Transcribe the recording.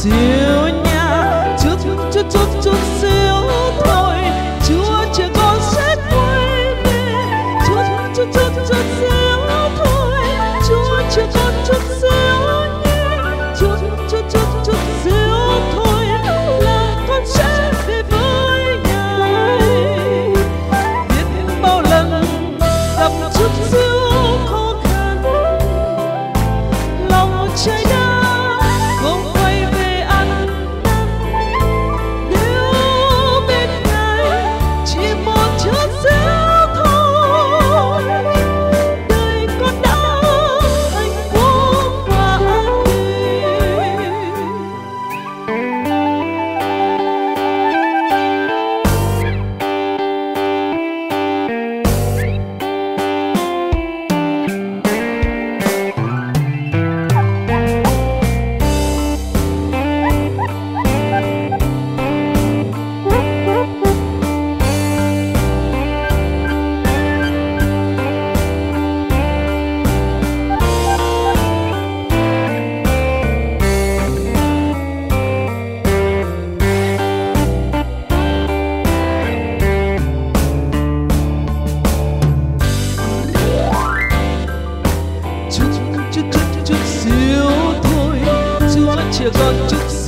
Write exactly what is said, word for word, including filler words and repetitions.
xíu nha, chút chút chút chút xíu thôi, Chúa chưa con sẽ quay về. Chút chút chút chút xíu thôi, Chúa chưa con chút xíu nhé. Chút chút chút chút xíu thôi là con sẽ về với Ngài. Biết bao lần gặp chút xíu khó khăn, lòng cháy đá không quay về ăn năn. Nếu bên Ngài chỉ một chút xíu thôi, đời con đã hạnh phúc và an bình. Chút chút chút chút xíu thôi, Chúa chưa còn chút